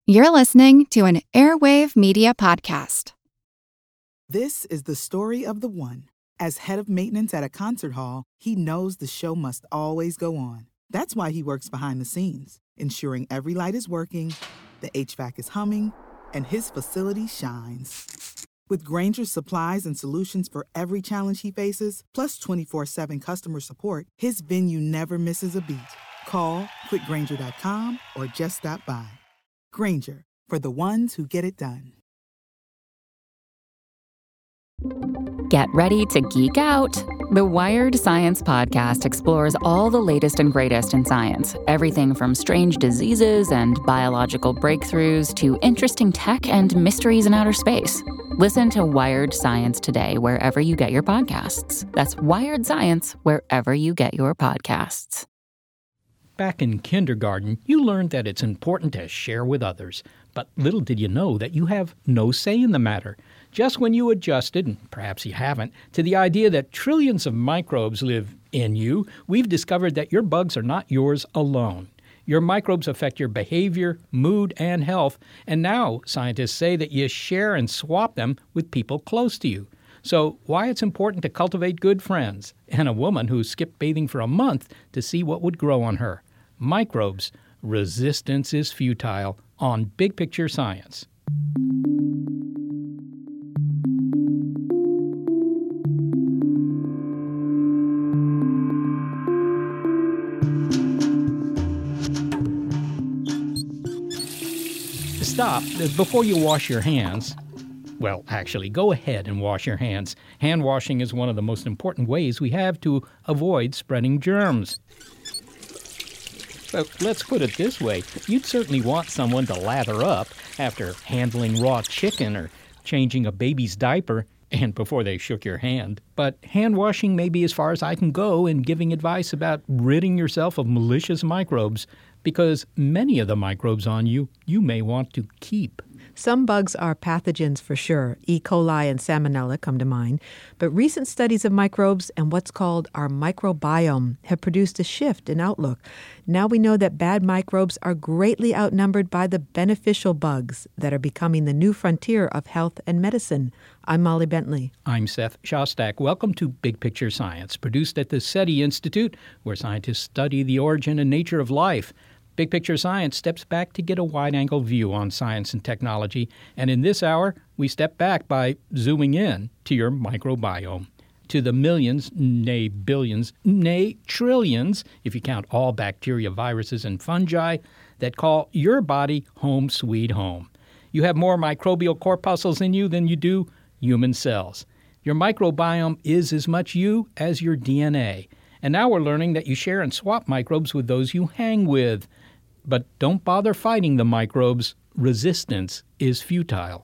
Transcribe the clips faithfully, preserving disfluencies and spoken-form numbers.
You're listening to an Airwave Media Podcast. This is the story of the one. As head of maintenance at a concert hall, he knows the show must always go on. That's why he works behind the scenes, ensuring every light is working, the H V A C is humming, and his facility shines. With Grainger's supplies and solutions for every challenge he faces, plus twenty-four seven customer support, his venue never misses a beat. Call quick grainger dot com or just stop by. Grainger, for the ones who get it done. Get ready to geek out. The Wired Science Podcast explores all the latest and greatest in science. Everything from strange diseases and biological breakthroughs to interesting tech and mysteries in outer space. Listen to Wired Science today wherever you get your podcasts. That's Wired Science wherever you get your podcasts. Back in kindergarten, you learned that it's important to share with others. But little did you know that you have no say in the matter. Just when you adjusted, and perhaps you haven't, to the idea that trillions of microbes live in you, we've discovered that your bugs are not yours alone. Your microbes affect your behavior, mood, and health, and now scientists say that you share and swap them with people close to you. So why it's important to cultivate good friends, and a woman who skipped bathing for a month to see what would grow on her. Microbes, resistance is futile, on Big Picture Science. Stop before you wash your hands. Well, actually, go ahead and wash your hands. Hand washing is one of the most important ways we have to avoid spreading germs. But let's put it this way. You'd certainly want someone to lather up after handling raw chicken or changing a baby's diaper and before they shook your hand. But hand washing may be as far as I can go in giving advice about ridding yourself of malicious microbes, because many of the microbes on you, you may want to keep. Some bugs are pathogens for sure. E. coli and Salmonella come to mind. But recent studies of microbes and what's called our microbiome have produced a shift in outlook. Now we know that bad microbes are greatly outnumbered by the beneficial bugs that are becoming the new frontier of health and medicine. I'm Molly Bentley. I'm Seth Shostak. Welcome to Big Picture Science, produced at the SETI Institute, where scientists study the origin and nature of life. Big Picture Science steps back to get a wide-angle view on science and technology, and in this hour, we step back by zooming in to your microbiome, to the millions, nay billions, nay trillions, if you count all bacteria, viruses, and fungi, that call your body home sweet home. You have more microbial corpuscles in you than you do human cells. Your microbiome is as much you as your D N A. And now we're learning that you share and swap microbes with those you hang with. But don't bother fighting the microbes. Resistance is futile.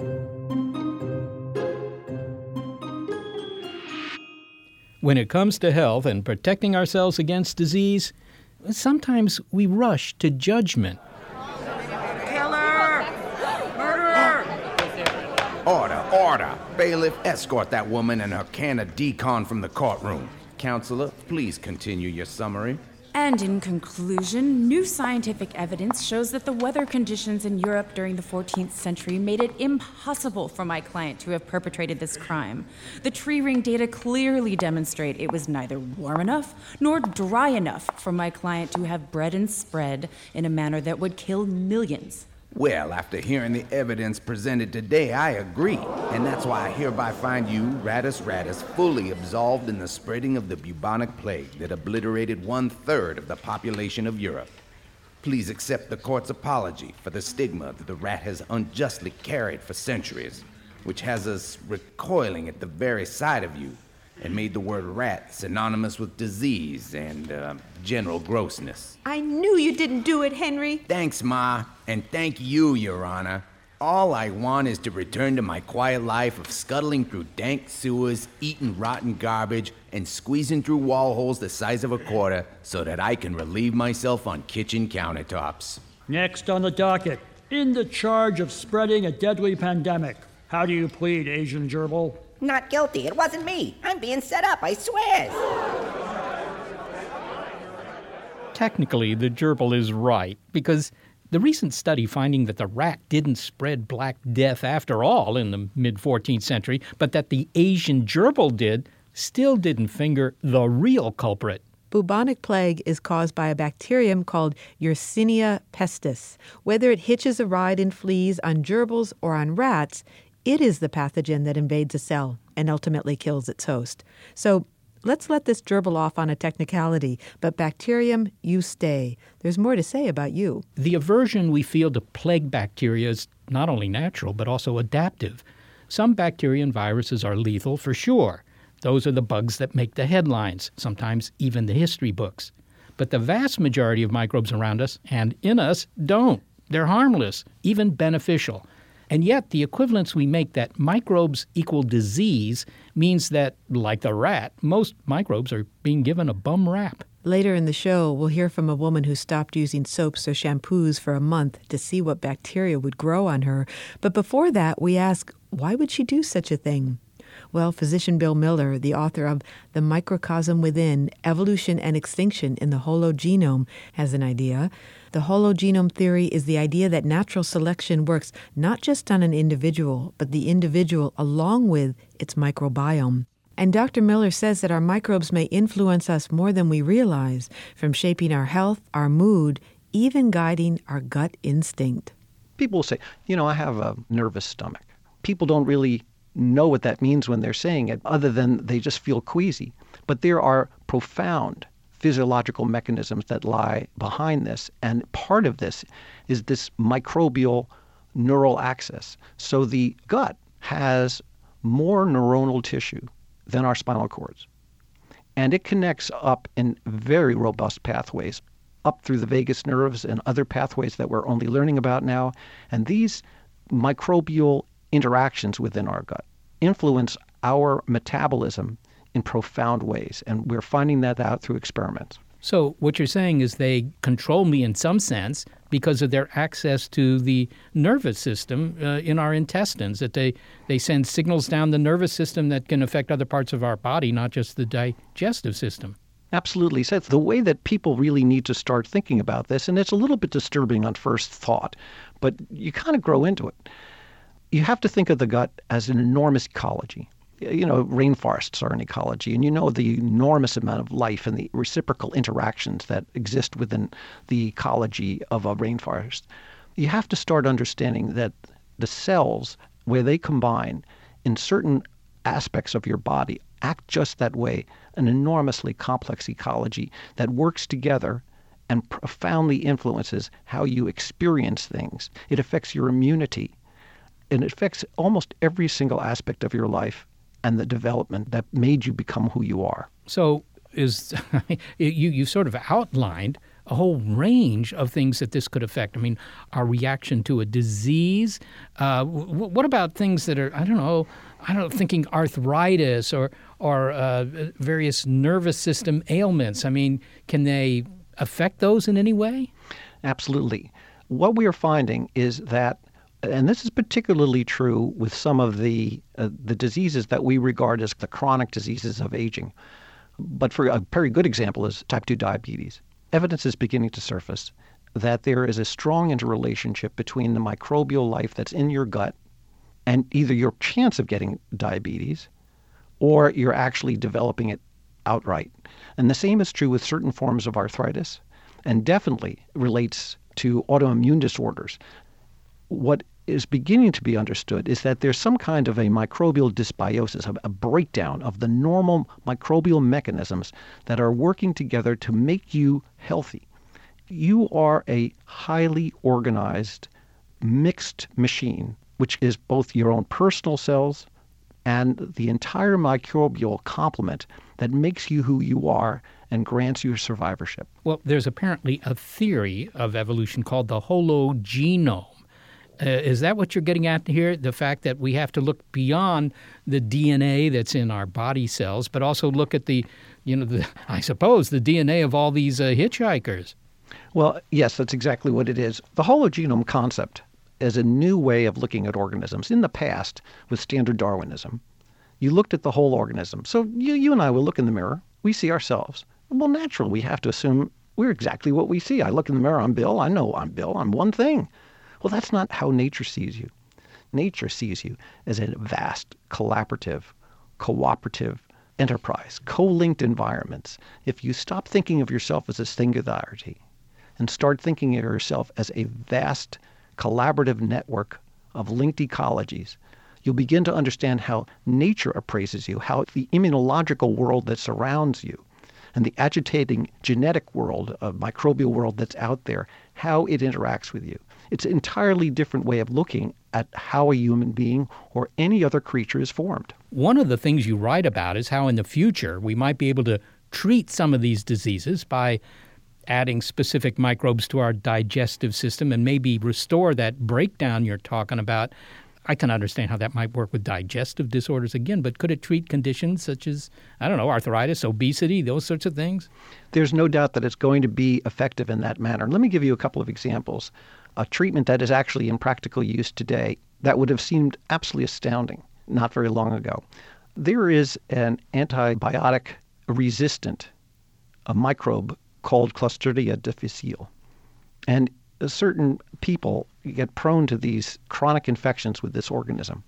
When it comes to health and protecting ourselves against disease, sometimes we rush to judgment. Killer! Murderer! Order, order! Bailiff, escort that woman and her can of decon from the courtroom. Counselor, please continue your summary. And in conclusion, new scientific evidence shows that the weather conditions in Europe during the fourteenth century made it impossible for my client to have perpetrated this crime. The tree ring data clearly demonstrate it was neither warm enough nor dry enough for my client to have bred and spread in a manner that would kill millions. Well, after hearing the evidence presented today, I agree. And that's why I hereby find you, Rattus Rattus, fully absolved in the spreading of the bubonic plague that obliterated one-third of the population of Europe. Please accept the court's apology for the stigma that the rat has unjustly carried for centuries, which has us recoiling at the very sight of you and made the word rat synonymous with disease and uh, general grossness. I knew you didn't do it, Henry. Thanks, Ma, and thank you, Your Honor. All I want is to return to my quiet life of scuttling through dank sewers, eating rotten garbage, and squeezing through wall holes the size of a quarter so that I can relieve myself on kitchen countertops. Next on the docket, in the charge of spreading a deadly pandemic. How do you plead, Asian gerbil? Not guilty. It wasn't me. I'm being set up, I swear. Technically, the gerbil is right, because The recent study finding that the rat didn't spread Black Death after all in the mid-fourteenth century, but that the Asian gerbil did, still didn't finger the real culprit. Bubonic plague is caused by a bacterium called Yersinia pestis. Whether it hitches a ride in fleas on gerbils or on rats, it is the pathogen that invades a cell and ultimately kills its host. So let's let this gerbil off on a technicality, but bacterium, you stay. There's more to say about you. The aversion we feel to plague bacteria is not only natural, but also adaptive. Some bacteria and viruses are lethal for sure. Those are the bugs that make the headlines, sometimes even the history books. But the vast majority of microbes around us and in us don't. They're harmless, even beneficial. And yet the equivalence we make that microbes equal disease means that, like the rat, most microbes are being given a bum rap. Later in the show, we'll hear from a woman who stopped using soaps or shampoos for a month to see what bacteria would grow on her. But before that, we ask, why would she do such a thing? Well, physician Bill Miller, the author of The Microcosm Within, Evolution and Extinction in the Hologenome, has an idea. The hologenome theory is the idea that natural selection works not just on an individual, but the individual along with its microbiome. And Doctor Miller says that our microbes may influence us more than we realize, from shaping our health, our mood, even guiding our gut instinct. People will say, you know, I have a nervous stomach. People don't really know what that means when they're saying it, other than they just feel queasy. But there are profound physiological mechanisms that lie behind this, and part of this is this microbial neural axis. So the gut has more neuronal tissue than our spinal cords, and it connects up in very robust pathways up through the vagus nerves and other pathways that we're only learning about now. And these microbial interactions within our gut influence our metabolism in profound ways, and we're finding that out through experiments. So what you're saying is they control me in some sense because of their access to the nervous system uh, in our intestines, that they, they send signals down the nervous system that can affect other parts of our body, not just the digestive system. Absolutely. So it's the way that people really need to start thinking about this, and it's a little bit disturbing on first thought, but you kind of grow into it. You have to think of the gut as an enormous ecology. You know, rainforests are an ecology, and you know the enormous amount of life and the reciprocal interactions that exist within the ecology of a rainforest. You have to start understanding that the cells, where they combine in certain aspects of your body, act just that way, an enormously complex ecology that works together and profoundly influences how you experience things. It affects your immunity, and it affects almost every single aspect of your life and the development that made you become who you are. So is you you sort of outlined a whole range of things that this could affect. I mean, our reaction to a disease. Uh, w- what about things that are, I don't know, I don't know, thinking arthritis or or uh, various nervous system ailments? I mean, can they affect those in any way? Absolutely. What we are finding is that, and this is particularly true with some of the uh, the diseases that we regard as the chronic diseases of aging. But for a very good example is type two diabetes. Evidence is beginning to surface that there is a strong interrelationship between the microbial life that's in your gut and either your chance of getting diabetes or you're actually developing it outright. And the same is true with certain forms of arthritis, and definitely relates to autoimmune disorders. What is beginning to be understood is that there's some kind of a microbial dysbiosis, a, a breakdown of the normal microbial mechanisms that are working together to make you healthy. You are a highly organized, mixed machine, which is both your own personal cells and the entire microbial complement that makes you who you are and grants you survivorship. Well, there's apparently a theory of evolution called the hologenome. Uh, is that what you're getting at here? The fact that we have to look beyond the D N A that's in our body cells, but also look at the, you know, the, I suppose, the D N A of all these uh, hitchhikers. Well, yes, that's exactly what it is. The hologenome concept is a new way of looking at organisms. In the past, with standard Darwinism, you looked at the whole organism. So you, you and I will look in the mirror. We see ourselves. Well, naturally, we have to assume we're exactly what we see. I look in the mirror, I'm Bill. I know I'm Bill. I'm one thing. Well, that's not how nature sees you. Nature sees you as a vast, collaborative, cooperative enterprise, co-linked environments. If you stop thinking of yourself as a singularity and start thinking of yourself as a vast, collaborative network of linked ecologies, you'll begin to understand how nature appraises you, how the immunological world that surrounds you and the agitating genetic world, of microbial world that's out there, how it interacts with you. It's an entirely different way of looking at how a human being or any other creature is formed. One of the things you write about is how in the future we might be able to treat some of these diseases by adding specific microbes to our digestive system and maybe restore that breakdown you're talking about. I can understand how that might work with digestive disorders again, but could it treat conditions such as, I don't know, arthritis, obesity, those sorts of things? There's no doubt that it's going to be effective in that manner. Let me give you a couple of examples. A treatment that is actually in practical use today that would have seemed absolutely astounding not very long ago. There is an antibiotic-resistant a microbe called Clostridia difficile. And certain people get prone to these chronic infections with this organism.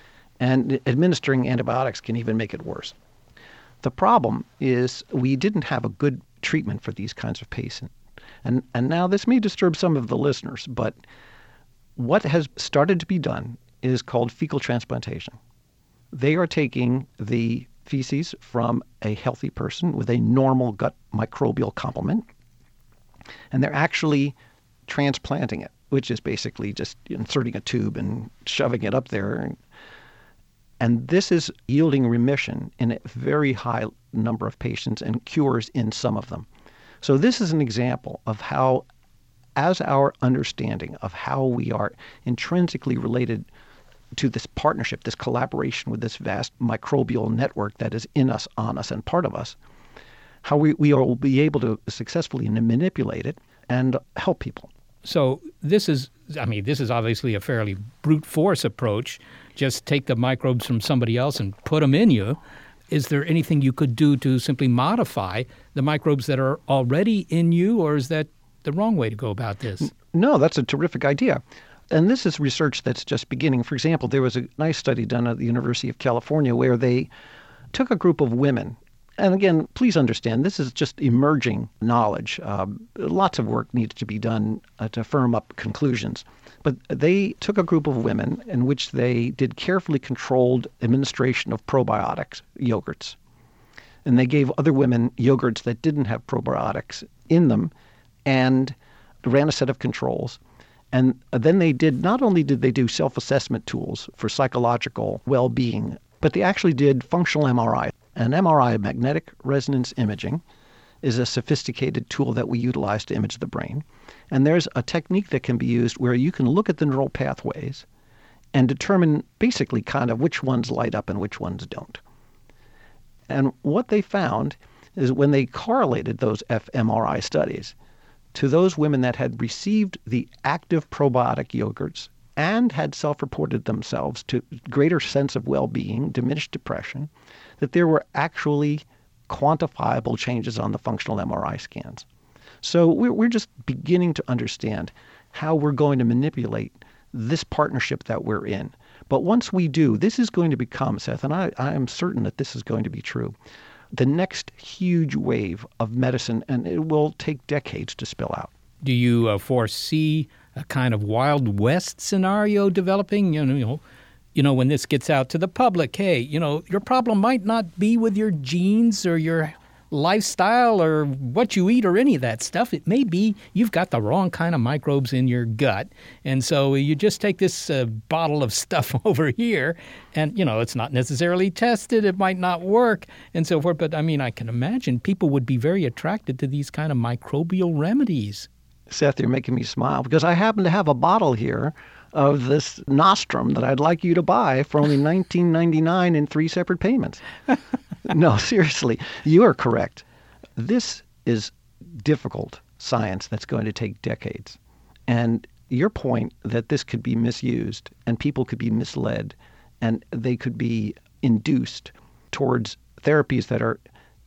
And administering antibiotics can even make it worse. The problem is we didn't have a good treatment for these kinds of patients. And, and now this may disturb some of the listeners, but what has started to be done is called fecal transplantation. They are taking the feces from a healthy person with a normal gut microbial complement, and they're actually transplanting it, which is basically just inserting a tube and shoving it up there. And this is yielding remission in a very high number of patients and cures in some of them. So this is an example of how, as our understanding of how we are intrinsically related to this partnership, this collaboration with this vast microbial network that is in us, on us, and part of us, how we, we will be able to successfully manipulate it and help people. So this is, I mean, this is obviously a fairly brute force approach. Just take the microbes from somebody else and put them in you. Is there anything you could do to simply modify the microbes that are already in you, or is that the wrong way to go about this? No, that's a terrific idea. And this is research that's just beginning. For example, there was a nice study done at the University of California where they took a group of women. And again, please understand, this is just emerging knowledge. Um, lots of work needs to be done uh, to firm up conclusions. But they took a group of women in which they did carefully controlled administration of probiotics, yogurts. And they gave other women yogurts that didn't have probiotics in them and ran a set of controls. And then they did, not only did they do self-assessment tools for psychological well-being, but they actually did functional M R I. An M R I, magnetic resonance imaging, is a sophisticated tool that we utilize to image the brain. And there's a technique that can be used where you can look at the neural pathways and determine basically kind of which ones light up and which ones don't. And what they found is when they correlated those fMRI studies to those women that had received the active probiotic yogurts and had self-reported themselves to greater sense of well-being, diminished depression, that there were actually quantifiable changes on the functional M R I scans. So we're, we're just beginning to understand how we're going to manipulate this partnership that we're in. But once we do, this is going to become, Seth, and I, I am certain that this is going to be true, the next huge wave of medicine, and it will take decades to spill out. Do you uh, foresee a kind of Wild West scenario developing? You know, you know, you know, when this gets out to the public, hey, you know, your problem might not be with your genes or your lifestyle or what you eat or any of that stuff. It may be you've got the wrong kind of microbes in your gut. And so you just take this uh, bottle of stuff over here and, you know, it's not necessarily tested. It might not work and so forth. But I mean, I can imagine people would be very attracted to these kind of microbial remedies. Seth, you're making me smile because I happen to have a bottle here of this nostrum that I'd like you to buy for only nineteen ninety-nine in three separate payments. No, seriously, you are correct. This is difficult science that's going to take decades. And your point that this could be misused and people could be misled and they could be induced towards therapies that are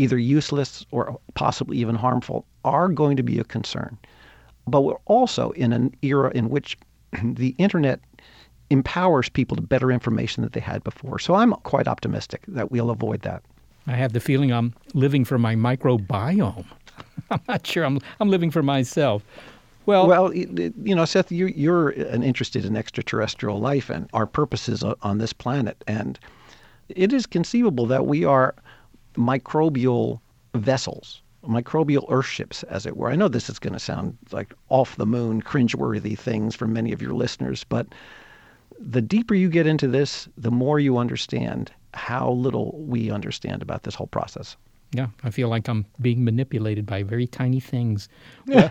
either useless or possibly even harmful, are going to be a concern. But we're also in an era in which the internet empowers people to better information than they had before. So I'm quite optimistic that we'll avoid that. I have the feeling I'm living for my microbiome. I'm not sure I'm I'm living for myself. Well, well, you know, Seth, you, you're an interested in extraterrestrial life and our purposes on this planet. And it is conceivable that we are microbial vessels, microbial earthships, as it were. I know this is going to sound like off-the-moon, cringeworthy things for many of your listeners, but the deeper you get into this, the more you understand how little we understand about this whole process. Yeah, I feel like I'm being manipulated by very tiny things. Well,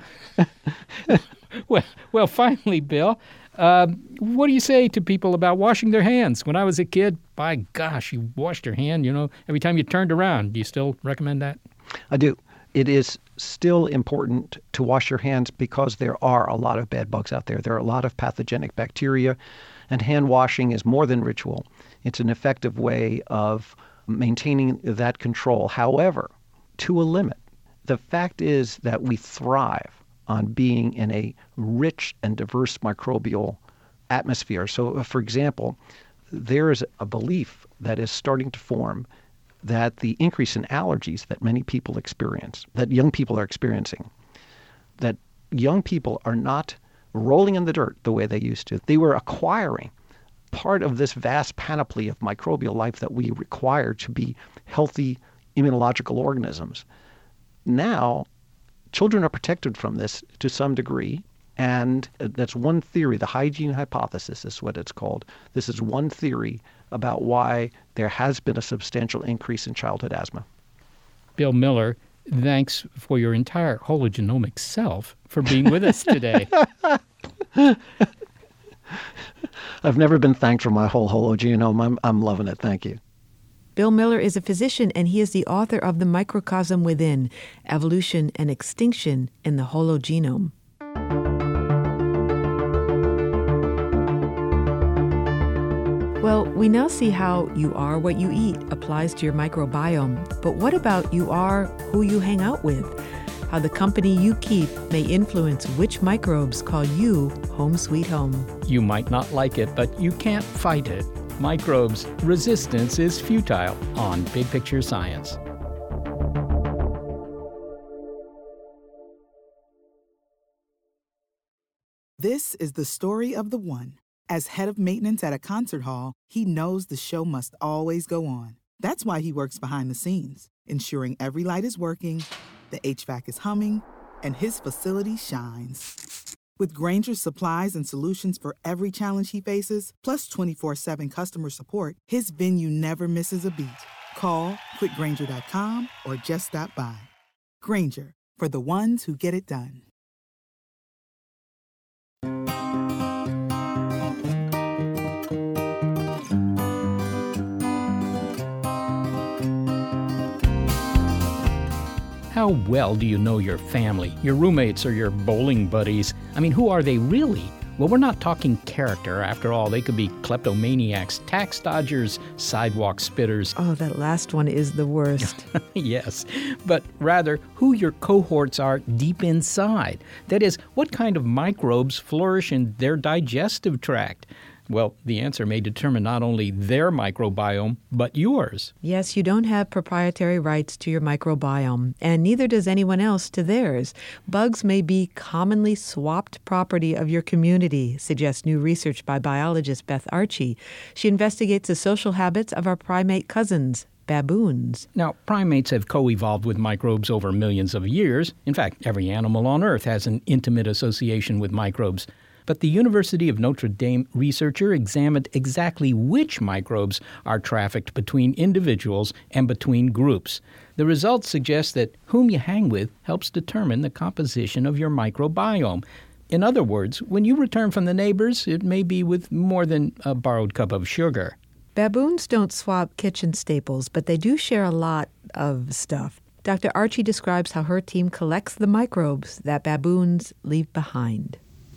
well, well, finally, Bill, uh, what do you say to people about washing their hands? When I was a kid, by gosh, you washed your hand, you know, every time you turned around. Do you still recommend that? I do. It is still important to wash your hands because there are a lot of bad bugs out there. There are a lot of pathogenic bacteria, and hand washing is more than ritual. It's an effective way of maintaining that control. However, to a limit, the fact is that we thrive on being in a rich and diverse microbial atmosphere. So, for example, there is a belief that is starting to form that the increase in allergies that many people experience, that young people are experiencing, that young people are not rolling in the dirt the way they used to. They were acquiring part of this vast panoply of microbial life that we require to be healthy immunological organisms. Now, children are protected from this to some degree, and that's one theory. The hygiene hypothesis is what it's called. This is one theory about why there has been a substantial increase in childhood asthma. Bill Miller, thanks for your entire hologenomic self for being with us today. I've never been thanked for my whole hologenome. I'm, I'm loving it. Thank you. Bill Miller is a physician, and he is the author of The Microcosm Within, Evolution and Extinction in the Hologenome. Well, we now see how you are what you eat applies to your microbiome. But what about you are who you hang out with? How the company you keep may influence which microbes call you home sweet home. You might not like it, but you can't fight it. Microbes, resistance is futile on Big Picture Science. This is the story of the one. As head of maintenance at a concert hall, he knows the show must always go on. That's why he works behind the scenes, ensuring every light is working, the H V A C is humming, and his facility shines. With Grainger's supplies and solutions for every challenge he faces, plus twenty-four seven customer support, his venue never misses a beat. Call quick grainger dot com or just stop by. Grainger, for the ones who get it done. How well do you know your family, your roommates, or your bowling buddies? I mean, who are they really? Well, we're not talking character. After all, they could be kleptomaniacs, tax dodgers, sidewalk spitters. Oh, that last one is the worst. Yes, but rather who your cohorts are deep inside. That is, what kind of microbes flourish in their digestive tract. Well, the answer may determine not only their microbiome, but yours. Yes, you don't have proprietary rights to your microbiome, and neither does anyone else to theirs. Bugs may be commonly swapped property of your community, suggests new research by biologist Beth Archie. She investigates the social habits of our primate cousins, baboons. Now, primates have co-evolved with microbes over millions of years. In fact, every animal on Earth has an intimate association with microbes. But the University of Notre Dame researcher examined exactly which microbes are trafficked between individuals and between groups. The results suggest that whom you hang with helps determine the composition of your microbiome. In other words, when you return from the neighbors, it may be with more than a borrowed cup of sugar. Baboons don't swap kitchen staples, but they do share a lot of stuff. Doctor Archie describes how her team collects the microbes that baboons leave behind.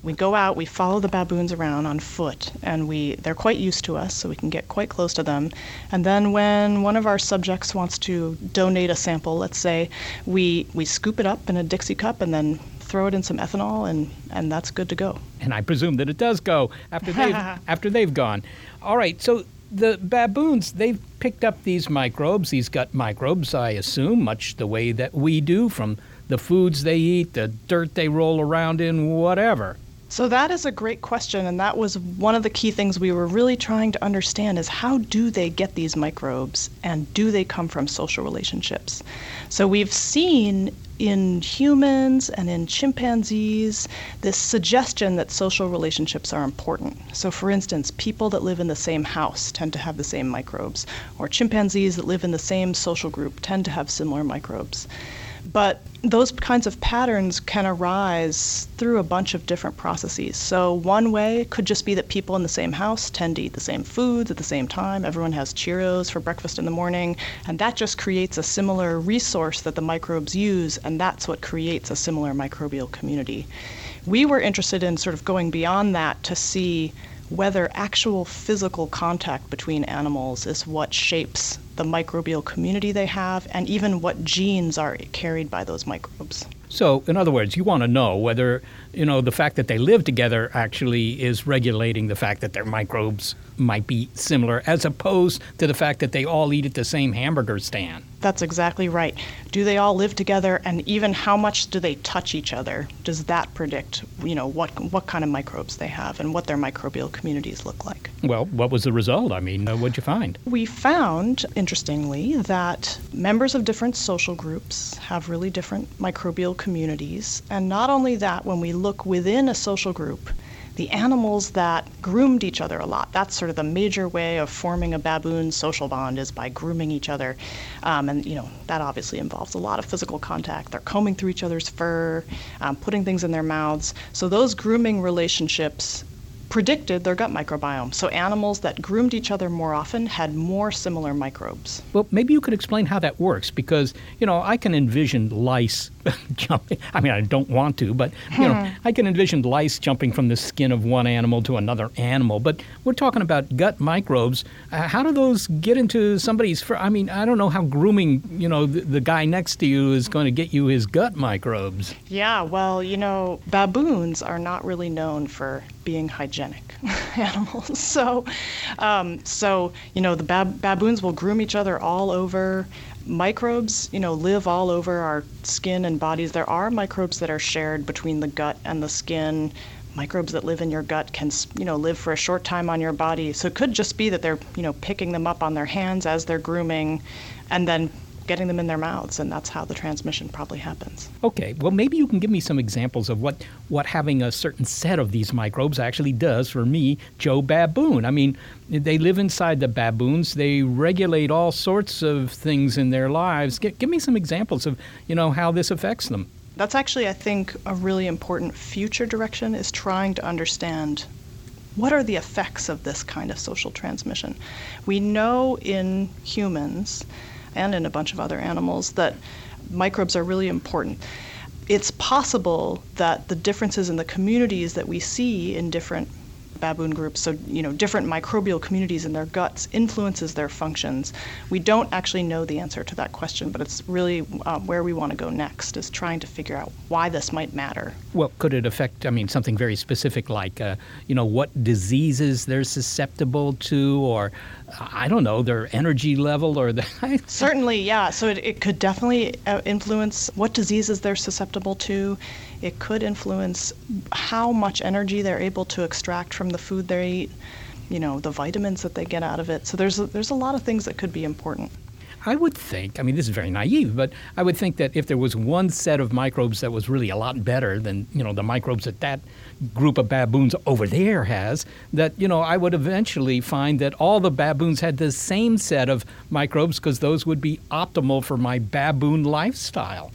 We go out, we follow the baboons around on foot, and we they're quite used to us, so we can get quite close to them. And then when one of our subjects wants to donate a sample, let's say, we, we scoop it up in a Dixie cup and then throw it in some ethanol, and, and that's good to go. And I presume that it does go after they've, after they've gone. All right, so the baboons, they've picked up these microbes, these gut microbes, I assume, much the way that we do, from the foods they eat, the dirt they roll around in, whatever. So that is a great question, and that was one of the key things we were really trying to understand is how do they get these microbes, and do they come from social relationships? So we've seen in humans and in chimpanzees this suggestion that social relationships are important. So for instance, people that live in the same house tend to have the same microbes, or chimpanzees that live in the same social group tend to have similar microbes. But those kinds of patterns can arise through a bunch of different processes. So one way could just be that people in the same house tend to eat the same foods at the same time. Everyone has Cheerios for breakfast in the morning, and that just creates a similar resource that the microbes use, and that's what creates a similar microbial community. We were interested in sort of going beyond that to see whether actual physical contact between animals is what shapes the microbial community they have, and even what genes are carried by those microbes. So, in other words, you want to know whether, you know, the fact that they live together actually is regulating the fact that their microbes might be similar, as opposed to the fact that they all eat at the same hamburger stand. That's exactly right. Do they all live together, and even how much do they touch each other? Does that predict, you know, what what kind of microbes they have and what their microbial communities look like? Well, what was the result? I mean, uh, what'd you find? We found, interestingly, that members of different social groups have really different microbial communities. And not only that, when we look within a social group, the animals that groomed each other a lot, that's sort of the major way of forming a baboon social bond, is by grooming each other. Um, and, you know, that obviously involves a lot of physical contact. They're combing through each other's fur, um, putting things in their mouths. So those grooming relationships predicted their gut microbiome. So animals that groomed each other more often had more similar microbes. Well, maybe you could explain how that works, because, you know, I can envision lice jumping. I mean, I don't want to, but, you know, I can envision lice jumping from the skin of one animal to another animal. But we're talking about gut microbes. Uh, how do those get into somebody's fur? I mean, I don't know how grooming, you know, the, the guy next to you is going to get you his gut microbes. Yeah, well, you know, baboons are not really known for being hygienic animals. So, um, so you know, the bab- baboons will groom each other all over. Microbes, you know, live all over our skin and bodies. There are microbes that are shared between the gut and the skin. Microbes that live in your gut can, you know, live for a short time on your body. So it could just be that they're, you know, picking them up on their hands as they're grooming, and then getting them in their mouths, and that's how the transmission probably happens. Okay, well, maybe you can give me some examples of what, what having a certain set of these microbes actually does for me, Joe Baboon. I mean, they live inside the baboons. They regulate all sorts of things in their lives. G- give me some examples of, you know, how this affects them. That's actually, I think, a really important future direction, is trying to understand what are the effects of this kind of social transmission. We know in humans and in a bunch of other animals that microbes are really important. It's possible that the differences in the communities that we see in different baboon groups, so, you know, different microbial communities in their guts, influences their functions. We don't actually know the answer to that question, but it's really uh, where we want to go next, is trying to figure out why this might matter. Well, could it affect, I mean, something very specific like, uh, you know, what diseases they're susceptible to, or, I don't know, their energy level, or the... Certainly, yeah. So it, it could definitely uh, influence what diseases they're susceptible to. It could influence how much energy they're able to extract from the food they eat, you know, the vitamins that they get out of it. So there's a, there's a lot of things that could be important. I would think, I mean, this is very naive, but I would think that if there was one set of microbes that was really a lot better than, you know, the microbes that that group of baboons over there has, that, you know, I would eventually find that all the baboons had the same set of microbes, because those would be optimal for my baboon lifestyle.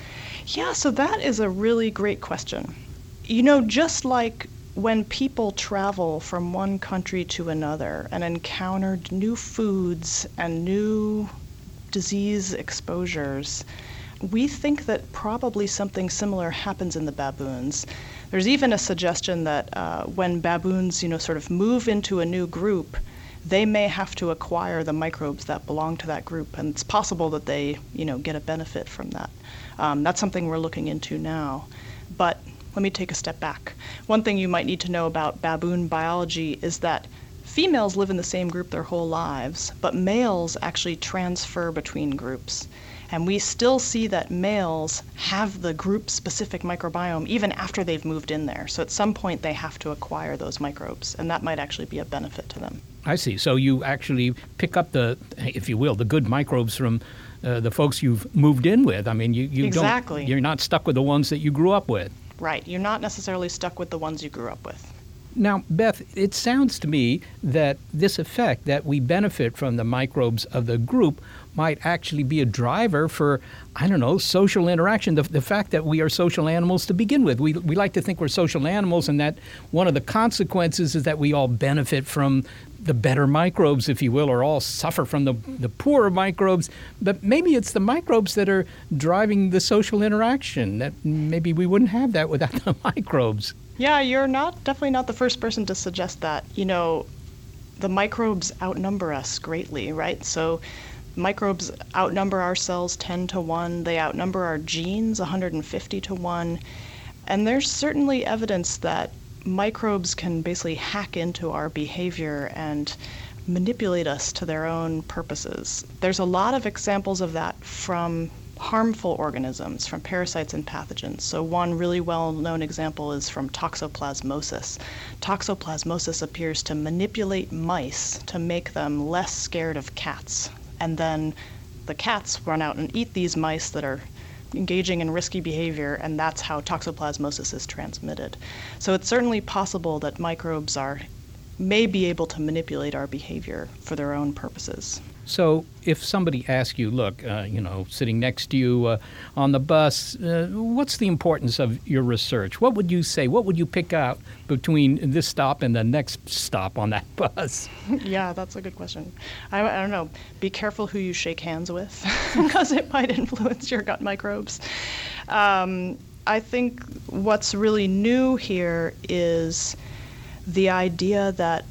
Yeah, so that is a really great question. You know, just like when people travel from one country to another and encountered new foods and new disease exposures, we think that probably something similar happens in the baboons. There's even a suggestion that uh, when baboons, you know, sort of move into a new group, they may have to acquire the microbes that belong to that group, and it's possible that they, you know, get a benefit from that. Um, that's something we're looking into now. But let me take a step back. One thing you might need to know about baboon biology is that females live in the same group their whole lives, but males actually transfer between groups. And we still see that males have the group-specific microbiome even after they've moved in there. So at some point they have to acquire those microbes, and that might actually be a benefit to them. I see. So you actually pick up the, if you will, the good microbes from uh, the folks you've moved in with. I mean, you, you exactly. don't, you're not stuck with the ones that you grew up with. Right. You're not necessarily stuck with the ones you grew up with. Now, Beth, it sounds to me that this effect that we benefit from the microbes of the group might actually be a driver for, I don't know, social interaction, the, the fact that we are social animals to begin with. We, we like to think we're social animals, and that one of the consequences is that we all benefit from the better microbes, if you will, or all suffer from the, the poorer microbes. But maybe it's the microbes that are driving the social interaction, that maybe we wouldn't have that without the microbes. Yeah, you're not definitely not the first person to suggest that. You know, the microbes outnumber us greatly, right? So microbes outnumber our cells ten to one. They outnumber our genes one hundred fifty to one. And there's certainly evidence that microbes can basically hack into our behavior and manipulate us to their own purposes. There's a lot of examples of that from harmful organisms, from parasites and pathogens. So one really well-known example is from toxoplasmosis. Toxoplasmosis appears to manipulate mice to make them less scared of cats. And then the cats run out and eat these mice that are engaging in risky behavior, and that's how toxoplasmosis is transmitted. So it's certainly possible that microbes are may be able to manipulate our behavior for their own purposes. So if somebody asks you, look, uh, you know, sitting next to you uh, on the bus, uh, what's the importance of your research? What would you say? What would you pick out between this stop and the next stop on that bus? Yeah, that's a good question. I, I don't know. Be careful who you shake hands with because it might influence your gut microbes. Um, I think what's really new here is the idea that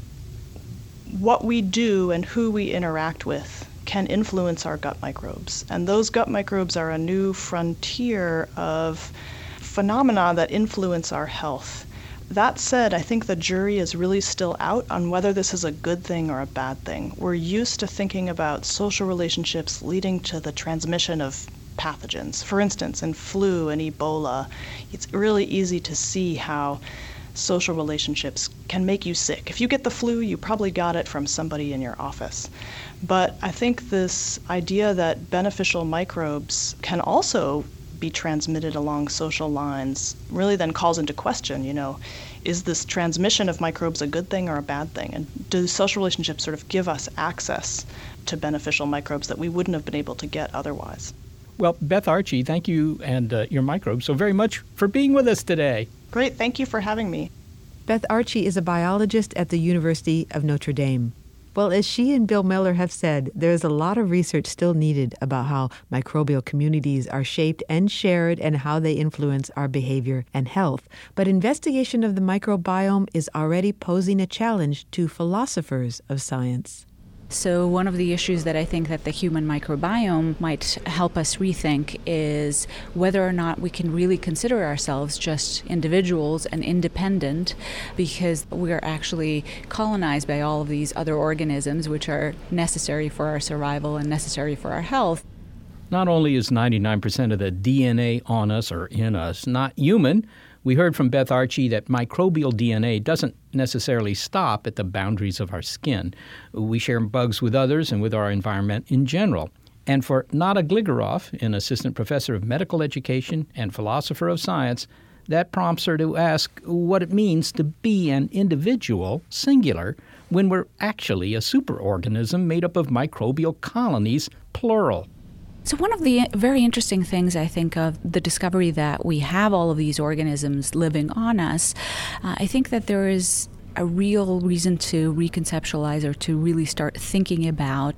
what we do and who we interact with can influence our gut microbes. And those gut microbes are a new frontier of phenomena that influence our health. That said, I think the jury is really still out on whether this is a good thing or a bad thing. We're used to thinking about social relationships leading to the transmission of pathogens. For instance, in flu and Ebola, it's really easy to see how social relationships can make you sick. If you get the flu, you probably got it from somebody in your office. But I think this idea that beneficial microbes can also be transmitted along social lines really then calls into question, you know, is this transmission of microbes a good thing or a bad thing? And do social relationships sort of give us access to beneficial microbes that we wouldn't have been able to get otherwise? Well, Beth Archie, thank you and uh, your microbes so very much for being with us today. Great. Thank you for having me. Beth Archie is a biologist at the University of Notre Dame. Well, as she and Bill Miller have said, there's a lot of research still needed about how microbial communities are shaped and shared and how they influence our behavior and health. But investigation of the microbiome is already posing a challenge to philosophers of science. So one of the issues that I think that the human microbiome might help us rethink is whether or not we can really consider ourselves just individuals and independent, because we are actually colonized by all of these other organisms which are necessary for our survival and necessary for our health. Not only is ninety-nine percent of the D N A on us or in us not human, we heard from Beth Archie that microbial D N A doesn't necessarily stop at the boundaries of our skin. We share bugs with others and with our environment in general. And for Nada Gligeroff, an assistant professor of medical education and philosopher of science, that prompts her to ask what it means to be an individual, singular, when we're actually a superorganism made up of microbial colonies, plural. So one of the very interesting things, I think, of the discovery that we have all of these organisms living on us, uh, I think that there is a real reason to reconceptualize or to really start thinking about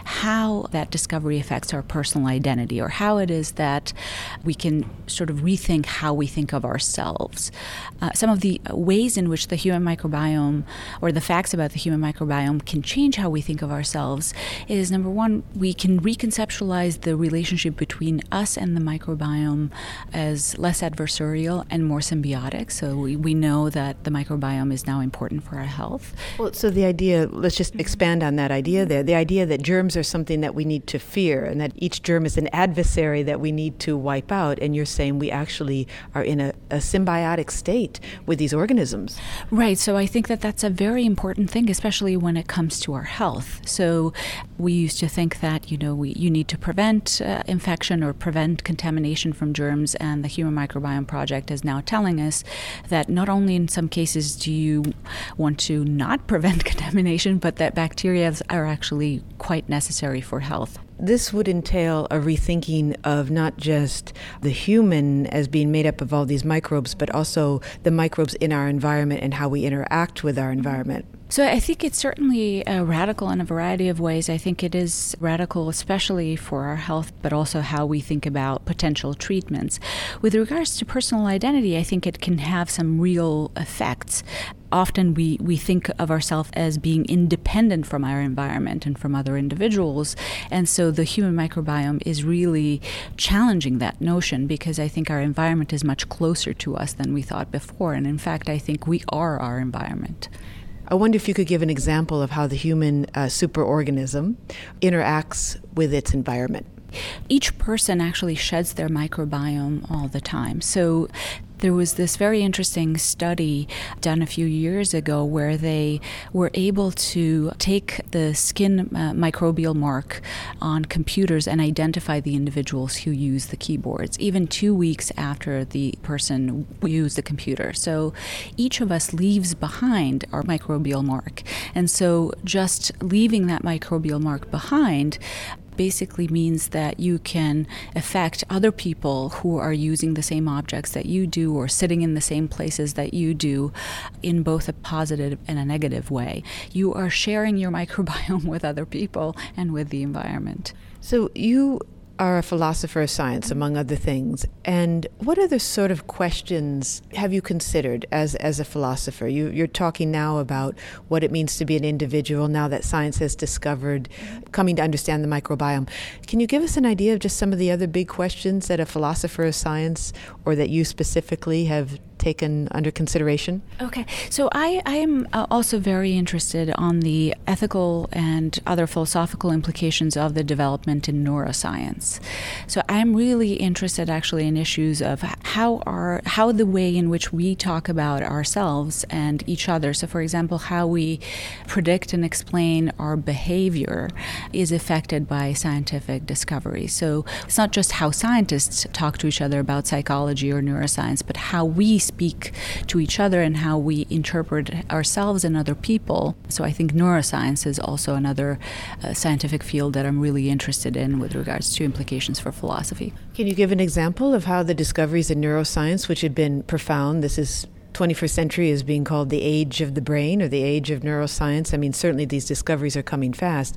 how that discovery affects our personal identity, or how it is that we can sort of rethink how we think of ourselves. Uh, some of the ways in which the human microbiome, or the facts about the human microbiome, can change how we think of ourselves is, number one, we can reconceptualize the relationship between us and the microbiome as less adversarial and more symbiotic. So we, we know that the microbiome is now important for our health. Well, so the idea, let's just expand on that idea there, the idea that germs are something that we need to fear, and that each germ is an adversary that we need to wipe out, and you're saying we actually are in a, a symbiotic state with these organisms. Right, so I think that that's a very important thing, especially when it comes to our health. So we used to think that, you know, we, you need to prevent uh, infection or prevent contamination from germs, and the Human Microbiome Project is now telling us that not only in some cases do you want to not prevent contamination, but that bacteria are actually quite necessary for health. This would entail a rethinking of not just the human as being made up of all these microbes, but also the microbes in our environment and how we interact with our environment. So I think it's certainly uh, radical in a variety of ways. I think it is radical especially for our health, but also how we think about potential treatments. With regards to personal identity, I think it can have some real effects. Often we, we think of ourselves as being independent from our environment and from other individuals. And so the human microbiome is really challenging that notion, because I think our environment is much closer to us than we thought before. And in fact, I think we are our environment. I wonder if you could give an example of how the human uh, superorganism interacts with its environment. Each person actually sheds their microbiome all the time. So there was this very interesting study done a few years ago where they were able to take the skin uh, microbial mark on computers and identify the individuals who use the keyboards, even two weeks after the person used the computer. So each of us leaves behind our microbial mark. And so just leaving that microbial mark behind basically means that you can affect other people who are using the same objects that you do or sitting in the same places that you do in both a positive and a negative way. You are sharing your microbiome with other people and with the environment. So you are a philosopher of science, among other things. And what other sort of questions have you considered as, as a philosopher? You, you're talking now about what it means to be an individual now that science has discovered, coming to understand the microbiome. Can you give us an idea of just some of the other big questions that a philosopher of science, or that you specifically have taken under consideration? Okay, so I, I am also very interested on the ethical and other philosophical implications of the development in neuroscience. So I'm really interested actually in issues of how our how the way in which we talk about ourselves and each other. So for example, how we predict and explain our behavior is affected by scientific discovery. So it's not just how scientists talk to each other about psychology or neuroscience, but how we speak to each other and how we interpret ourselves and other people. So I think neuroscience is also another uh, scientific field that I'm really interested in with regards to implications for philosophy. Can you give an example of how the discoveries in neuroscience, which have been profound, this is twenty-first century is being called the age of the brain or the age of neuroscience. I mean, certainly these discoveries are coming fast.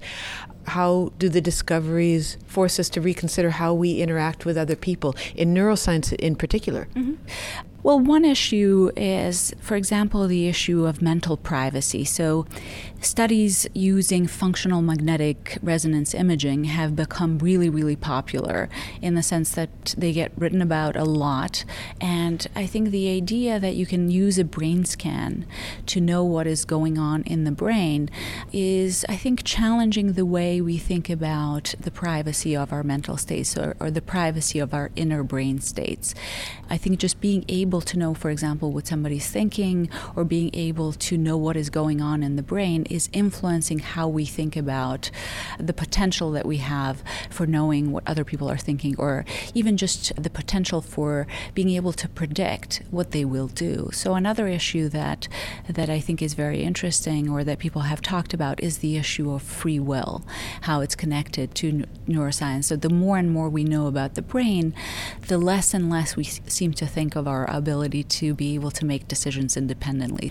How do the discoveries force us to reconsider how we interact with other people, in neuroscience in particular? Mm-hmm. Well, one issue is, for example, the issue of mental privacy. So studies using functional magnetic resonance imaging have become really, really popular in the sense that they get written about a lot. And I think the idea that you can use a brain scan to know what is going on in the brain is, I think, challenging the way we think about the privacy of our mental states or, or the privacy of our inner brain states. I think just being able to know, for example, what somebody's thinking or being able to know what is going on in the brain is influencing how we think about the potential that we have for knowing what other people are thinking, or even just the potential for being able to predict what they will do. So another issue that that I think is very interesting, or that people have talked about, is the issue of free will, how it's connected to neuroscience. So the more and more we know about the brain, the less and less we seem to think of our ability to be able to make decisions independently.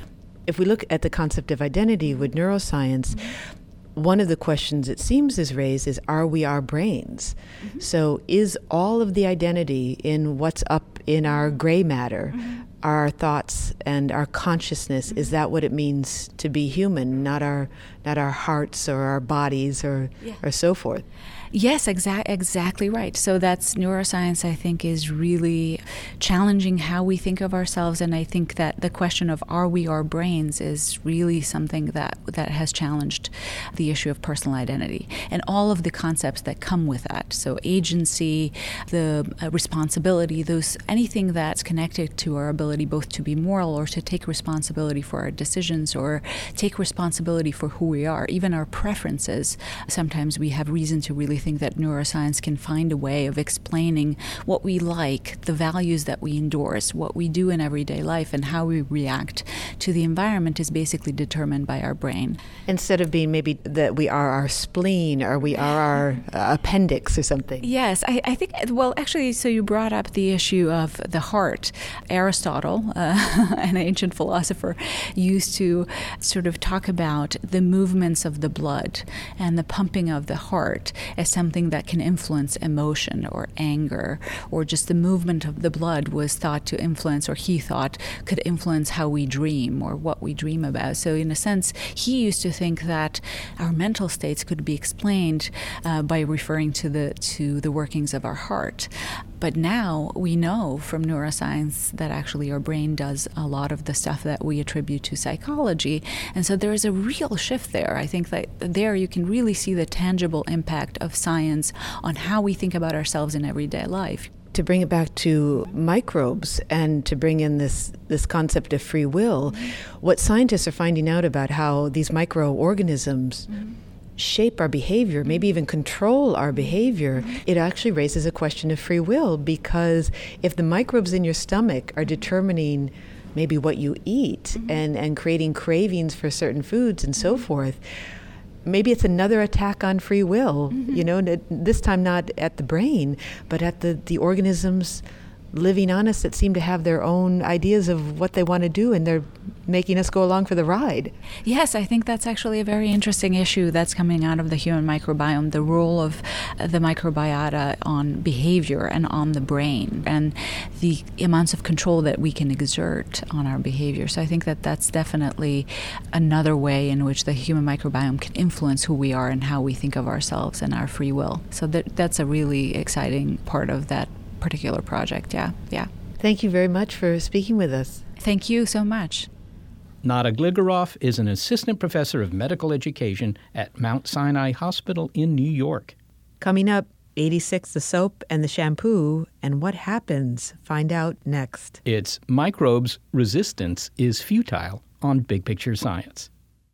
if we look at the concept of identity with neuroscience, one of the questions it seems is raised is, are we our brains? Mm-hmm. So is all of the identity in what's up in our gray matter, mm-hmm. our thoughts and our consciousness, mm-hmm. is that what it means to be human, not our not our hearts or our bodies or yeah. or so forth? Yes, exa- exactly right. So that's neuroscience, I think, is really challenging how we think of ourselves. And I think that the question of are we our brains is really something that, that has challenged the issue of personal identity and all of the concepts that come with that. So agency, the uh, responsibility, those anything that's connected to our ability both to be moral or to take responsibility for our decisions or take responsibility for who we are, even our preferences. Sometimes we have reason to really think that neuroscience can find a way of explaining what we like, the values that we endorse, what we do in everyday life, and how we react to the environment is basically determined by our brain. Instead of being maybe that we are our spleen or we are our uh, appendix or something. Yes, I, I think, well, actually, so you brought up the issue of the heart. Aristotle, uh, an ancient philosopher, used to sort of talk about the movements of the blood and the pumping of the heart as something that can influence emotion or anger, or just the movement of the blood was thought to influence, or he thought could influence how we dream or what we dream about. So in a sense, he used to think that our mental states could be explained uh, by referring to the to the workings of our heart. But now we know from neuroscience that actually our brain does a lot of the stuff that we attribute to psychology. And so there is a real shift there. I think that there you can really see the tangible impact of science on how we think about ourselves in everyday life. To bring it back to microbes and to bring in this, this concept of free will, mm-hmm. what scientists are finding out about how these microorganisms mm-hmm. shape our behavior, maybe even control our behavior, it actually raises a question of free will, because if the microbes in your stomach are determining maybe what you eat mm-hmm. and, and creating cravings for certain foods and so forth, maybe it's another attack on free will, mm-hmm. you know, this time not at the brain, but at the, the organisms living on us that seem to have their own ideas of what they want to do, and they're making us go along for the ride. Yes, I think that's actually a very interesting issue that's coming out of the human microbiome, the role of the microbiota on behavior and on the brain, and the amounts of control that we can exert on our behavior. So I think that that's definitely another way in which the human microbiome can influence who we are and how we think of ourselves and our free will. So that, that's a really exciting part of that particular project. Yeah, yeah. Thank you very much for speaking with us. Thank you so much. Nada Gligeroff is an assistant professor of medical education at Mount Sinai Hospital in New York. Coming up, eighty-six, the soap and the shampoo, and what happens. Find out next. It's Microbes Resistance is Futile on Big Picture Science.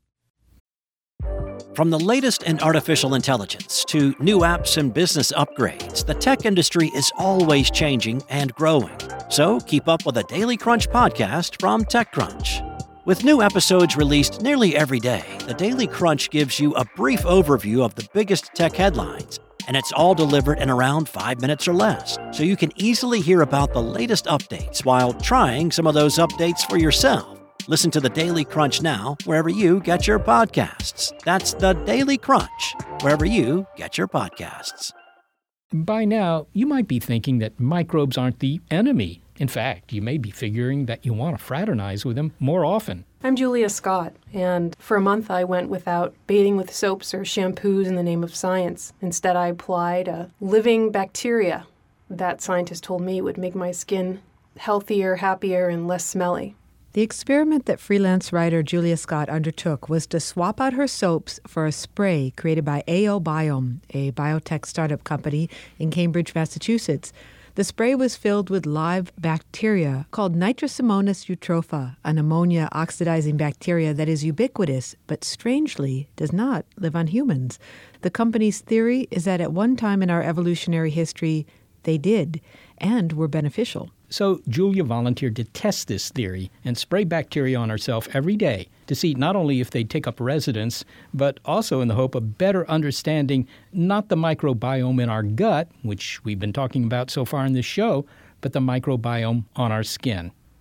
From the latest in artificial intelligence to new apps and business upgrades, the tech industry is always changing and growing. So keep up with the Daily Crunch podcast from TechCrunch. With new episodes released nearly every day, the Daily Crunch gives you a brief overview of the biggest tech headlines, and it's all delivered in around five minutes or less, so you can easily hear about the latest updates while trying some of those updates for yourself. Listen to the Daily Crunch now, wherever you get your podcasts. That's the Daily Crunch, wherever you get your podcasts. By now, you might be thinking that microbes aren't the enemy. In fact, you may be figuring that you want to fraternize with them more often. I'm Julia Scott, and for a month I went without bathing with soaps or shampoos in the name of science. Instead, I applied a living bacteria that scientists told me would make my skin healthier, happier, and less smelly. The experiment that freelance writer Julia Scott undertook was to swap out her soaps for a spray created by AOBiome, a biotech startup company in Cambridge, Massachusetts. The spray was filled with live bacteria called Nitrosomonas eutropha, an ammonia-oxidizing bacteria that is ubiquitous, but strangely does not live on humans. The company's theory is that at one time in our evolutionary history, they did, and were beneficial. So Julia volunteered to test this theory and spray bacteria on herself every day to see not only if they'd take up residence, but also in the hope of better understanding not the microbiome in our gut, which we've been talking about so far in this show, but the microbiome on our skin.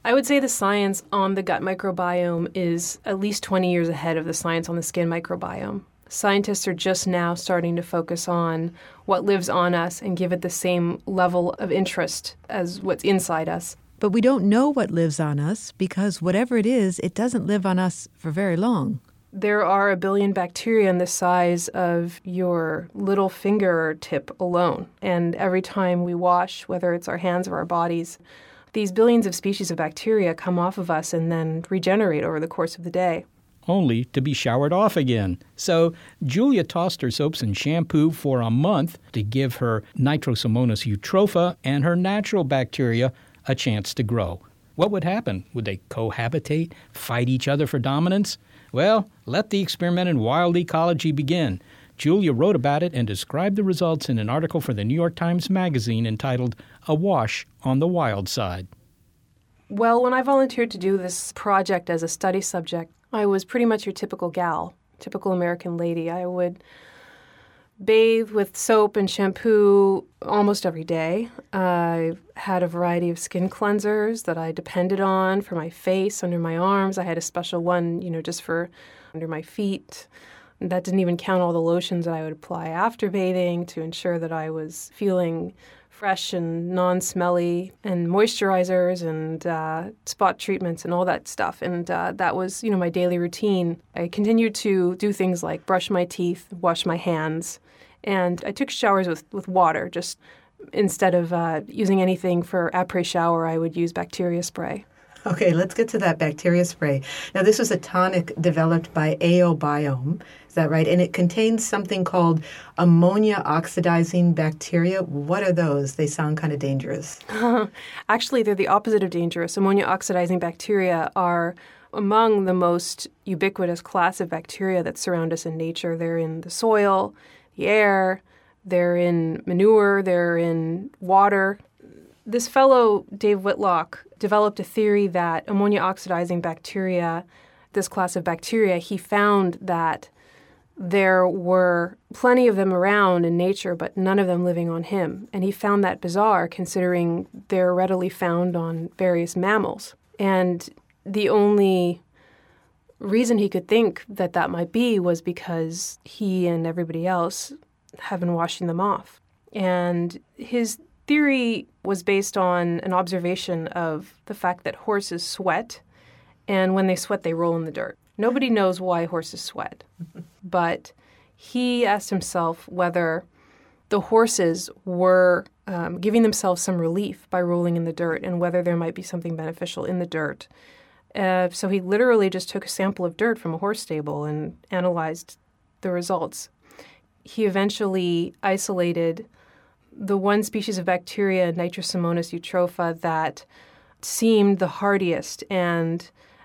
I would say the science on the gut microbiome is at least twenty years ahead of the science on the skin microbiome. Scientists are just now starting to focus on what lives on us and give it the same level of interest as what's inside us. But we don't know what lives on us because whatever it is, it doesn't live on us for very long. There are a billion bacteria in the size of your little fingertip alone. And every time we wash, whether it's our hands or our bodies, these billions of species of bacteria come off of us and then regenerate over the course of the day. Only to be showered off again. So Julia tossed her soaps and shampoo for a month to give her Nitrosomonas eutropha and her natural bacteria a chance to grow. What would happen? Would they cohabitate, fight each other for dominance? Well, let the experiment in wild ecology begin. Julia wrote about it and described the results in an article for the New York Times Magazine entitled A Wash on the Wild Side. Well, when I volunteered to do this project as a study subject, I was pretty much your typical gal, typical American lady. I would bathe with soap and shampoo almost every day. I had a variety of skin cleansers that I depended on for my face, under my arms. I had a special one, you know, just for under my feet. That didn't even count all the lotions that I would apply after bathing to ensure that I was feeling fresh and non-smelly, and moisturizers and uh, spot treatments and all that stuff. And uh, that was, you know, my daily routine. I continued to do things like brush my teeth, wash my hands, and I took showers with, with water. Just instead of uh, using anything for après shower, I would use bacteria spray. Okay, let's get to that bacteria spray. Now, this was a tonic developed by Aobiome, is that right? And it contains something called ammonia oxidizing bacteria. What are those? They sound kind of dangerous. Actually, they're the opposite of dangerous. Ammonia oxidizing bacteria are among the most ubiquitous class of bacteria that surround us in nature. They're in the soil, the air, they're in manure, they're in water. This fellow, Dave Whitlock, developed a theory that ammonia-oxidizing bacteria, this class of bacteria, he found that there were plenty of them around in nature, but none of them living on him. And he found that bizarre, considering they're readily found on various mammals. And the only reason he could think that that might be was because he and everybody else have been washing them off. And his theory was based on an observation of the fact that horses sweat, and when they sweat, they roll in the dirt. Nobody knows why horses sweat, but he asked himself whether the horses were um, giving themselves some relief by rolling in the dirt and whether there might be something beneficial in the dirt. Uh, so he literally just took a sample of dirt from a horse stable and analyzed the results. He eventually isolated the one species of bacteria, Nitrosomonas eutropha, that seemed the hardiest, and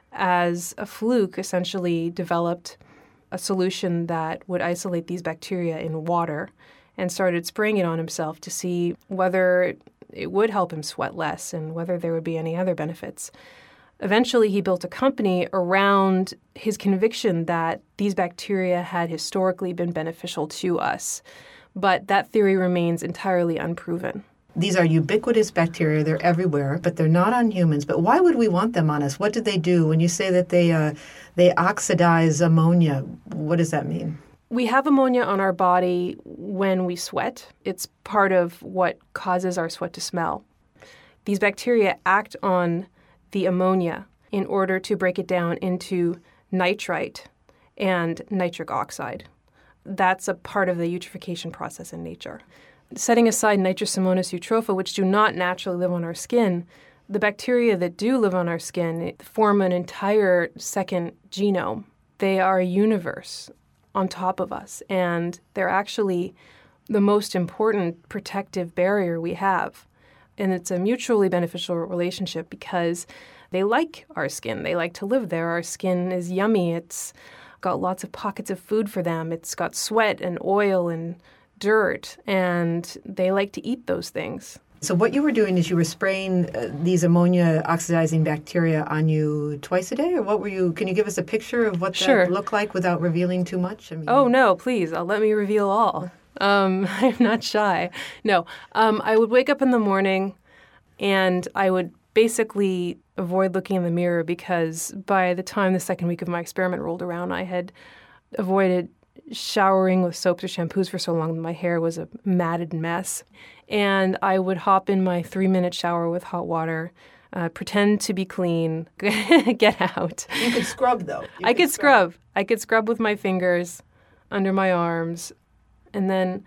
as a fluke essentially developed a solution that would isolate these bacteria in water and started spraying it on himself to see whether it would help him sweat less and whether there would be any other benefits. Eventually, he built a company around his conviction that these bacteria had historically been beneficial to us. But that theory remains entirely unproven. These are ubiquitous bacteria. They're everywhere, but they're not on humans. But why would we want them on us? What do they do? When you say that they uh, they oxidize ammonia, what does that mean? We have ammonia on our body when we sweat. It's part of what causes our sweat to smell. These bacteria act on the ammonia in order to break it down into nitrite and nitric oxide. That's a part of the eutrophication process in nature. Setting aside Nitrosomonas eutropha, which do not naturally live on our skin, the bacteria that do live on our skin form an entire second genome. They are a universe on top of us, and they're actually the most important protective barrier we have. And it's a mutually beneficial relationship because they like our skin. They like to live there. Our skin is yummy. It's got lots of pockets of food for them. It's got sweat and oil and dirt, and they like to eat those things. So what you were doing is you were spraying uh, these ammonia oxidizing bacteria on you twice a day, or what were you? Can you give us a picture of what Sure. that looked like without revealing too much? I mean, Oh, no, please. I'll let me reveal all. Um, I'm not shy. No, um, I would wake up in the morning and I would basically avoid looking in the mirror because by the time the second week of my experiment rolled around, I had avoided showering with soaps or shampoos for so long that my hair was a matted mess. And I would hop in my three-minute shower with hot water, uh, pretend to be clean, get out. You could scrub, though. You I could scrub. scrub. I could scrub with my fingers under my arms and then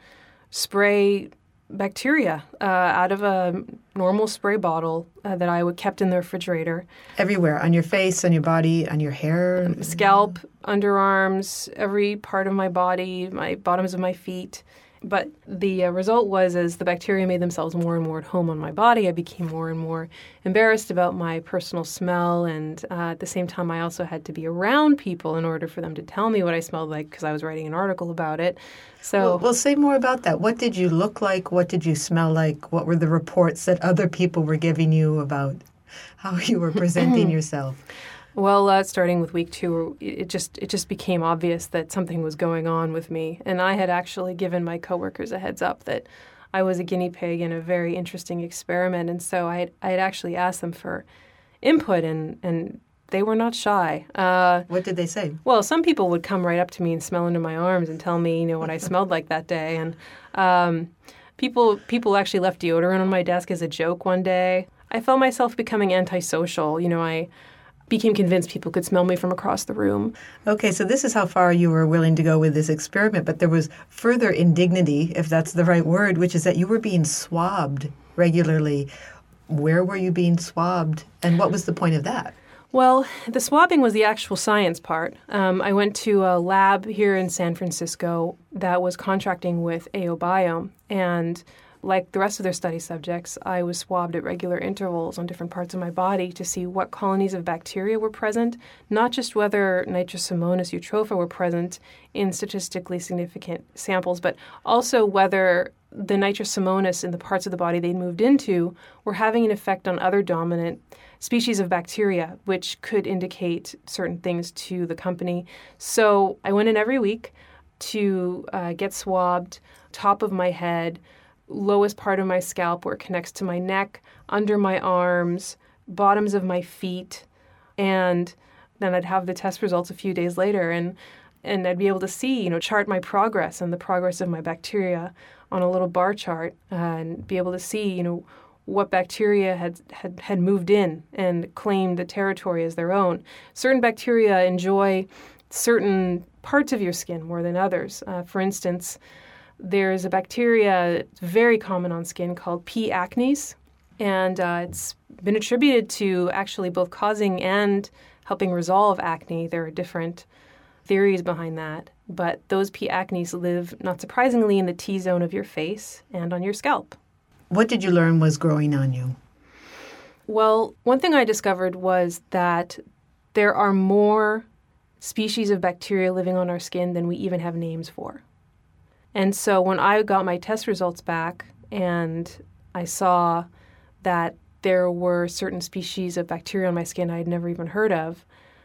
spray bacteria uh, out of a normal spray bottle uh, that I would kept in the refrigerator. Everywhere, on your face, on your body, on your hair? Scalp, underarms, every part of my body, my bottoms of my feet. But the uh, result was as the bacteria made themselves more and more at home on my body, I became more and more embarrassed about my personal smell. And uh, at the same time, I also had to be around people in order for them to tell me what I smelled like because I was writing an article about it. So, well, well, say more about that. What did you look like? What did you smell like? What were the reports that other people were giving you about how you were presenting yourself? Well, uh, starting with week two, it just it just became obvious that something was going on with me. And I had actually given my coworkers a heads up that I was a guinea pig in a very interesting experiment. And so I had, I had actually asked them for input, and, and they were not shy. Uh, what did they say? Well, some people would come right up to me and smell under my arms and tell me, you know, what I smelled like that day. And um, people people actually left deodorant on my desk as a joke one day. I felt myself becoming antisocial. You know, I became convinced people could smell me from across the room. Okay, so this is how far you were willing to go with this experiment, but there was further indignity, if that's the right word, which is that you were being swabbed regularly. Where were you being swabbed, and what was the point of that? Well, the swabbing was the actual science part. Um, I went to a lab here in San Francisco that was contracting with AOBiome, and like the rest of their study subjects, I was swabbed at regular intervals on different parts of my body to see what colonies of bacteria were present, not just whether Nitrosomonas eutropha were present in statistically significant samples, but also whether the Nitrosomonas in the parts of the body they'd moved into were having an effect on other dominant species of bacteria, which could indicate certain things to the company. So I went in every week to uh, get swabbed, top of my head, lowest part of my scalp where it connects to my neck, under my arms, bottoms of my feet, and then I'd have the test results a few days later, and and I'd be able to see, you know, chart my progress and the progress of my bacteria on a little bar chart, uh, and be able to see, you know, what bacteria had, had, had moved in and claimed the territory as their own. Certain bacteria enjoy certain parts of your skin more than others. Uh, for instance, there's a bacteria that's very common on skin called P. acnes, and uh, it's been attributed to actually both causing and helping resolve acne. There are different theories behind that, but those P. acnes live, not surprisingly, in the T-zone of your face and on your scalp. What did you learn was growing on you? Well, one thing I discovered was that there are more species of bacteria living on our skin than we even have names for. And so when I got my test results back and I saw that there were certain species of bacteria on my skin I had never even heard of,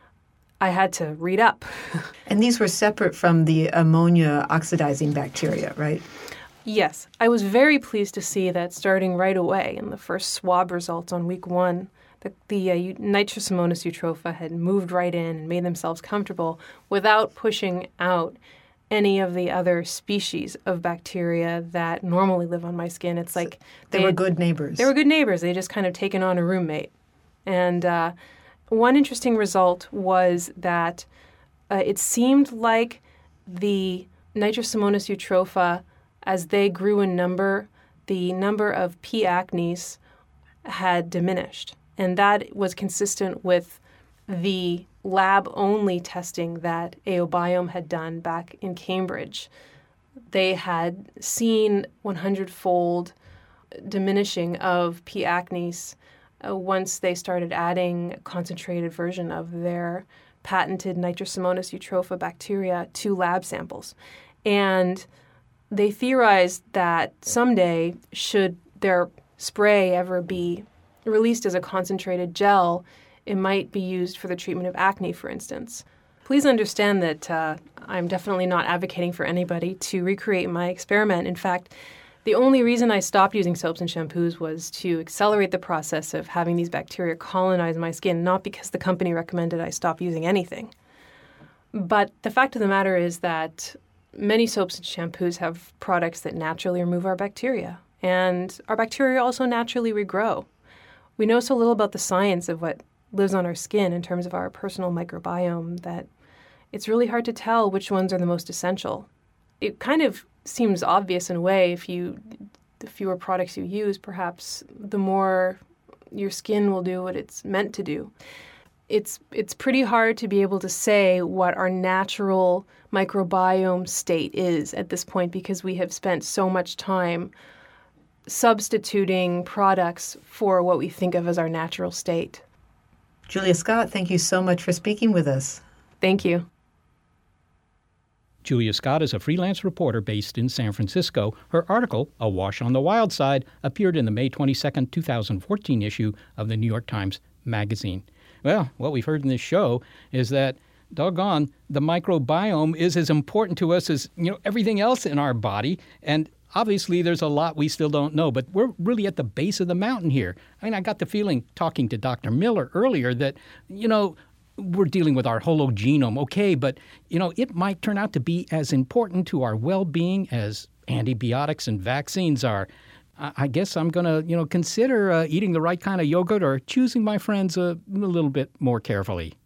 I had to read up. And these were separate from the ammonia oxidizing bacteria, right? Yes. I was very pleased to see that starting right away in the first swab results on week one, the, the uh, Nitrosomonas eutropha had moved right in and made themselves comfortable without pushing out any of the other species of bacteria that normally live on my skin. It's like they, they were had, good neighbors. They were good neighbors. They just kind of taken on a roommate. And uh, one interesting result was that uh, it seemed like the Nitrosomonas eutropha, as they grew in number, the number of P. acnes had diminished. And that was consistent with the lab-only testing that AOBiome had done back in Cambridge. They had seen one hundred-fold diminishing of P. acnes uh, once they started adding a concentrated version of their patented Nitrosomonas eutropha bacteria to lab samples. And they theorized that someday, should their spray ever be released as a concentrated gel, it might be used for the treatment of acne, for instance. Please understand that uh, I'm definitely not advocating for anybody to recreate my experiment. In fact, The only reason I stopped using soaps and shampoos was to accelerate the process of having these bacteria colonize my skin, not because the company recommended I stop using anything. But the fact of the matter is that many soaps and shampoos have products that naturally remove our bacteria, and our bacteria also naturally regrow. We know so little about the science of what lives on our skin in terms of our personal microbiome that it's really hard to tell which ones are the most essential. It kind of seems obvious in a way. If you, the fewer products you use, perhaps the more your skin will do what it's meant to do. It's it's pretty hard to be able to say what our natural microbiome state is at this point because we have spent so much time substituting products for what we think of as our natural state. Julia Scott, thank you so much for speaking with us. Thank you. Julia Scott is a freelance reporter based in San Francisco. Her article, A Wash on the Wild Side, appeared in the May twenty-second, twenty fourteen issue of the New York Times Magazine. Well, what we've heard in this show is that, doggone, the microbiome is as important to us as, you know, everything else in our body. And obviously, there's a lot we still don't know, but we're really at the base of the mountain here. I mean, I got the feeling, talking to Doctor Miller earlier, that, you know, we're dealing with our hologenome, okay, but, you know, it might turn out to be as important to our well-being as antibiotics and vaccines are. I guess I'm going to, you know, consider uh, eating the right kind of yogurt or choosing my friends a, a little bit more carefully.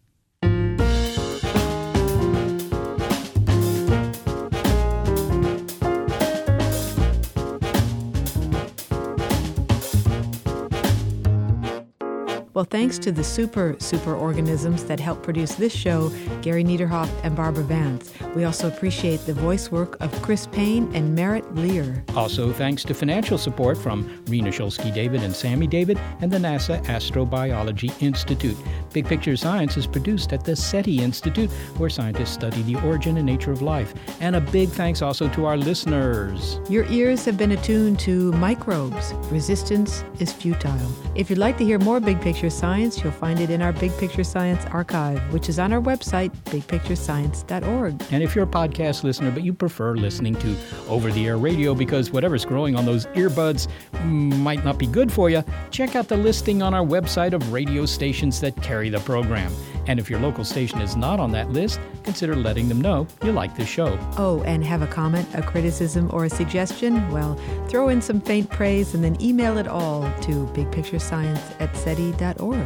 Well, thanks to the super, super organisms that help produce this show, Gary Niederhoff and Barbara Vance. We also appreciate the voice work of Chris Payne and Merritt Lear. Also, thanks to financial support from Rena Shulsky-David and Sammy David and the NASA Astrobiology Institute. Big Picture Science is produced at the SETI Institute, where scientists study the origin and nature of life. And a big thanks also to our listeners. Your ears have been attuned to microbes. Resistance is futile. If you'd like to hear more Big Picture Science, you'll find it in our Big Picture Science archive, which is on our website, big picture science dot org. And if you're a podcast listener, but you prefer listening to over-the-air radio because whatever's growing on those earbuds might not be good for you, check out the listing on our website of radio stations that carry the program. And if your local station is not on that list, consider letting them know you like the show. Oh, and have a comment, a criticism, or a suggestion? Well, throw in some faint praise and then email it all to big picture science at seti dot org.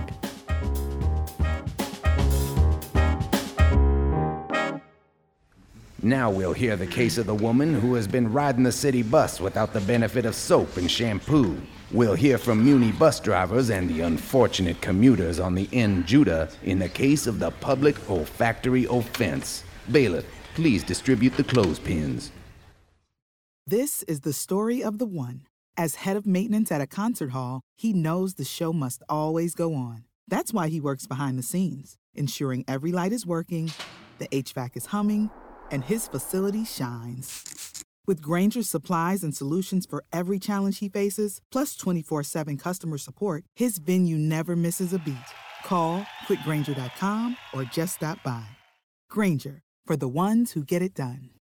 Now we'll hear the case of the woman who has been riding the city bus without the benefit of soap and shampoo. We'll hear from Muni bus drivers and the unfortunate commuters on the N Judah in the case of the public olfactory offense. Bailiff, please distribute the clothespins. This is the story of the one. As head of maintenance at a concert hall, he knows the show must always go on. That's why he works behind the scenes, ensuring every light is working, the H V A C is humming, and his facility shines. With Grainger's supplies and solutions for every challenge he faces, plus twenty-four seven customer support, his venue never misses a beat. Call quick grainger dot com or just stop by. Grainger, for the ones who get it done.